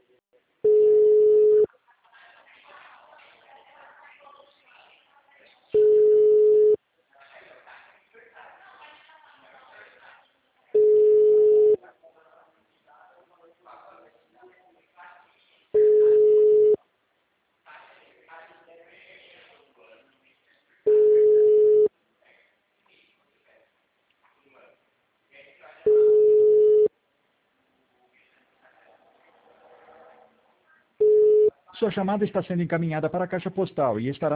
Sua chamada está sendo encaminhada para a caixa postal e estará